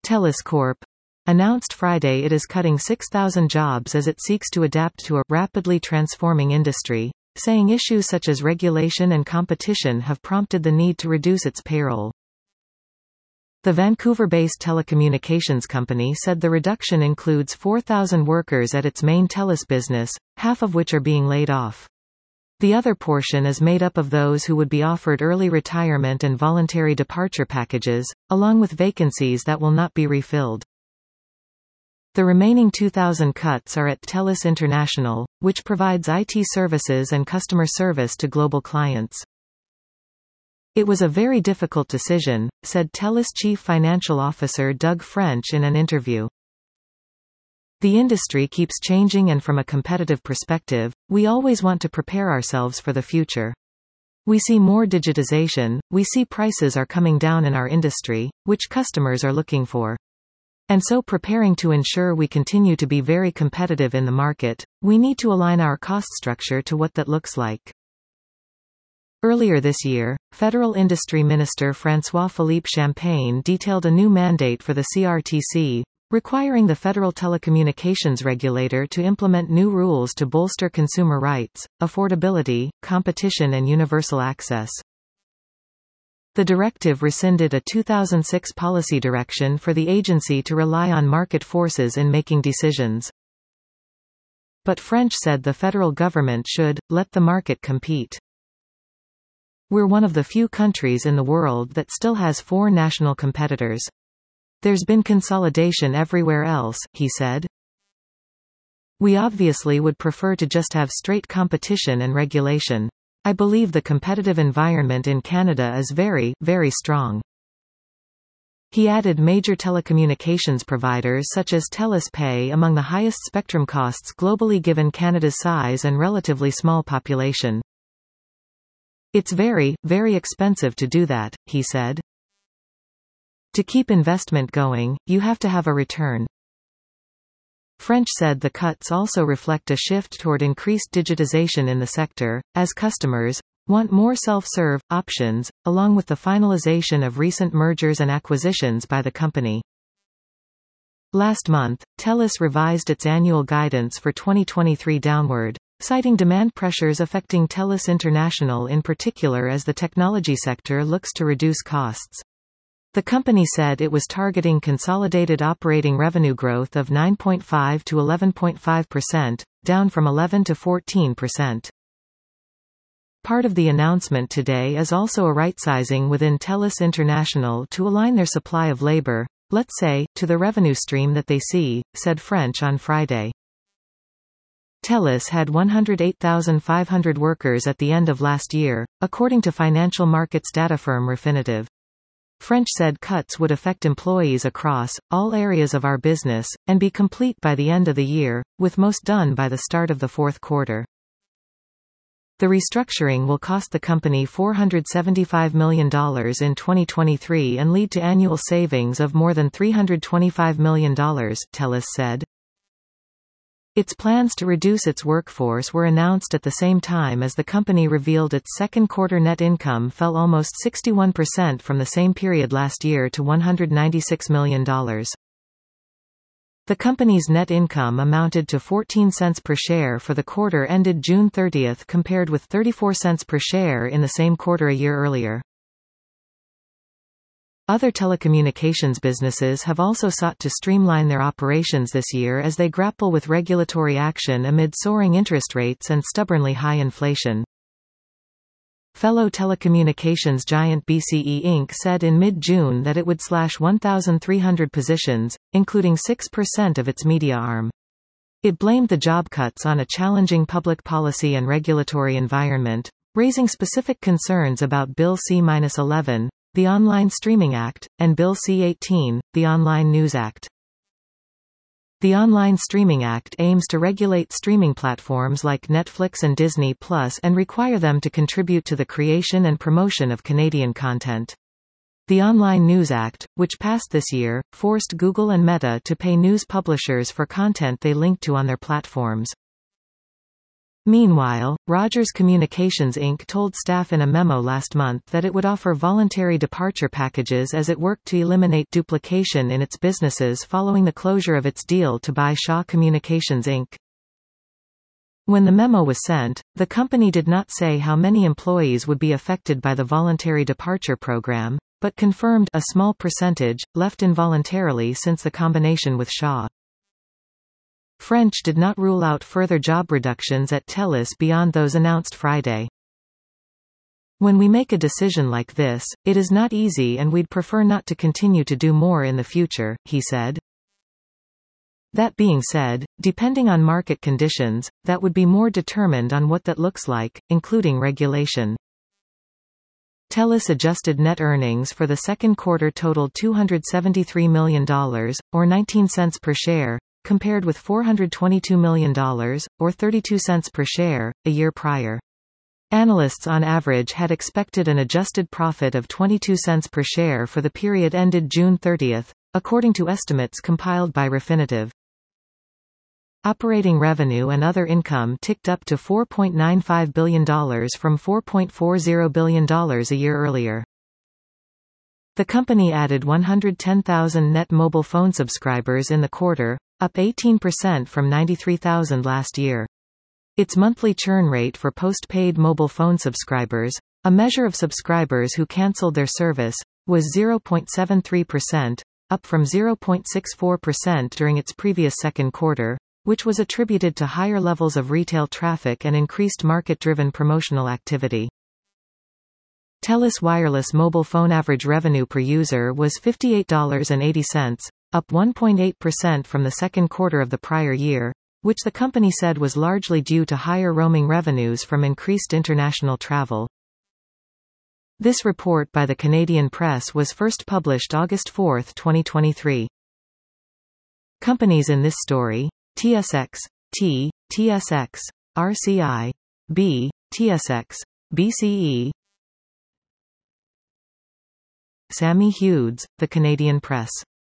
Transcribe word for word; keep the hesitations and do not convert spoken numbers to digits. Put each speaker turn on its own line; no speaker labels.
TELUS Corp announced Friday it is cutting six thousand jobs as it seeks to adapt to a rapidly transforming industry, saying issues such as regulation and competition have prompted the need to reduce its payroll. The Vancouver-based telecommunications company said the reduction includes four thousand workers at its main TELUS business, half of which are being laid off. The other portion is made up of those who would be offered early retirement and voluntary departure packages, along with vacancies that will not be refilled. The remaining two thousand cuts are at TELUS International, which provides I T services and customer service to global clients. It was a very difficult decision, said TELUS Chief Financial Officer Doug French in an interview. The industry keeps changing, and from a competitive perspective, we always want to prepare ourselves for the future. We see more digitization, we see prices are coming down in our industry, which customers are looking for. And so preparing to ensure we continue to be very competitive in the market, we need to align our cost structure to what that looks like. Earlier this year, Federal Industry Minister François-Philippe Champagne detailed a new mandate for the C R T C, requiring the Federal Telecommunications Regulator to implement new rules to bolster consumer rights, affordability, competition and universal access. The directive rescinded a two thousand six policy direction for the agency to rely on market forces in making decisions. But French said the federal government should let the market compete. We're one of the few countries in the world that still has four national competitors. There's been consolidation everywhere else, he said. We obviously would prefer to just have straight competition and regulation. I believe the competitive environment in Canada is very, very strong. He added major telecommunications providers such as TELUS pay among the highest spectrum costs globally given Canada's size and relatively small population. It's very, very expensive to do that, he said. To keep investment going, you have to have a return. French said the cuts also reflect a shift toward increased digitization in the sector, as customers want more self-serve options, along with the finalization of recent mergers and acquisitions by the company. Last month, TELUS revised its annual guidance for twenty twenty-three downward, citing demand pressures affecting TELUS International in particular as the technology sector looks to reduce costs. The company said it was targeting consolidated operating revenue growth of nine point five to eleven point five percent, down from eleven to fourteen percent. Part of the announcement today is also a rightsizing within TELUS International to align their supply of labor, let's say, to the revenue stream that they see, said French on Friday. TELUS had one hundred eight thousand five hundred workers at the end of last year, according to financial markets data firm Refinitiv. French said cuts would affect employees across all areas of our business, and be complete by the end of the year, with most done by the start of the fourth quarter. The restructuring will cost the company four hundred seventy-five million dollars in twenty twenty-three and lead to annual savings of more than three hundred twenty-five million dollars, TELUS said. Its plans to reduce its workforce were announced at the same time as the company revealed its second quarter net income fell almost sixty-one percent from the same period last year to one hundred ninety-six million dollars. The company's net income amounted to fourteen cents per share for the quarter ended June thirtieth compared with thirty-four cents per share in the same quarter a year earlier. Other telecommunications businesses have also sought to streamline their operations this year as they grapple with regulatory action amid soaring interest rates and stubbornly high inflation. Fellow telecommunications giant B C E Incorporated said in mid-June that it would slash one thousand three hundred positions, including six percent of its media arm. It blamed the job cuts on a challenging public policy and regulatory environment, raising specific concerns about Bill C eleven, the Online Streaming Act, and Bill C eighteen, the Online News Act. The Online Streaming Act aims to regulate streaming platforms like Netflix and Disney Plus and require them to contribute to the creation and promotion of Canadian content. The Online News Act, which passed this year, forced Google and Meta to pay news publishers for content they link to on their platforms. Meanwhile, Rogers Communications Incorporated told staff in a memo last month that it would offer voluntary departure packages as it worked to eliminate duplication in its businesses following the closure of its deal to buy Shaw Communications Incorporated. When the memo was sent, the company did not say how many employees would be affected by the voluntary departure program, but confirmed a small percentage, left involuntarily since the combination with Shaw. French did not rule out further job reductions at TELUS beyond those announced Friday. When we make a decision like this, it is not easy and we'd prefer not to continue to do more in the future, he said. That being said, depending on market conditions, that would be more determined on what that looks like, including regulation. TELUS adjusted net earnings for the second quarter totaled two hundred seventy-three million dollars, or nineteen cents per share, compared with four hundred twenty-two million dollars, or thirty-two cents per share, a year prior. Analysts on average had expected an adjusted profit of twenty-two cents per share for the period ended June thirtieth, according to estimates compiled by Refinitiv. Operating revenue and other income ticked up to four point nine five billion dollars from four point four zero billion dollars a year earlier. The company added one hundred ten thousand net mobile phone subscribers in the quarter, up eighteen percent from ninety-three thousand last year. Its monthly churn rate for post-paid mobile phone subscribers, a measure of subscribers who cancelled their service, was zero point seven three percent, up from zero point six four percent during its previous second quarter, which was attributed to higher levels of retail traffic and increased market-driven promotional activity. TELUS Wireless mobile phone average revenue per user was fifty-eight dollars and eighty cents, up one point eight percent from the second quarter of the prior year, which the company said was largely due to higher roaming revenues from increased international travel. This report by the Canadian Press was first published August fourth, twenty twenty-three. Companies in this story: T S X, T, T S X, R C I, B, T S X, B C E. Sammy Hughes, The Canadian Press.